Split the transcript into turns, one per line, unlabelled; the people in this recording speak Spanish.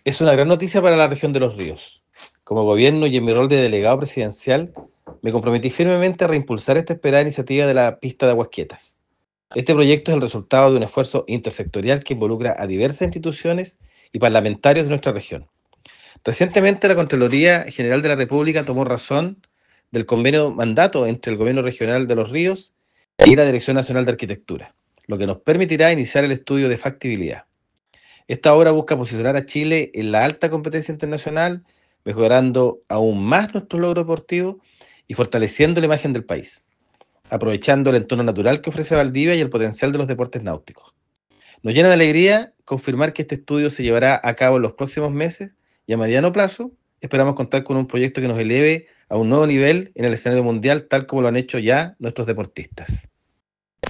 Es una gran noticia para la región de Los Ríos. Como gobierno y en mi rol de delegado presidencial, me comprometí firmemente a reimpulsar esta esperada iniciativa de la pista de Aguas Quietas. Este proyecto es el resultado de un esfuerzo intersectorial que involucra a diversas instituciones y parlamentarios de nuestra región. Recientemente, la Contraloría General de la República tomó razón del convenio mandato entre el Gobierno Regional de Los Ríos y la Dirección Nacional de Arquitectura, lo que nos permitirá iniciar el estudio de factibilidad. Esta obra busca posicionar a Chile en la alta competencia internacional, mejorando aún más nuestros logros deportivos y fortaleciendo la imagen del país, aprovechando el entorno natural que ofrece Valdivia y el potencial de los deportes náuticos. Nos llena de alegría confirmar que este estudio se llevará a cabo en los próximos meses y a mediano plazo esperamos contar con un proyecto que nos eleve a un nuevo nivel en el escenario mundial, tal como lo han hecho ya nuestros deportistas.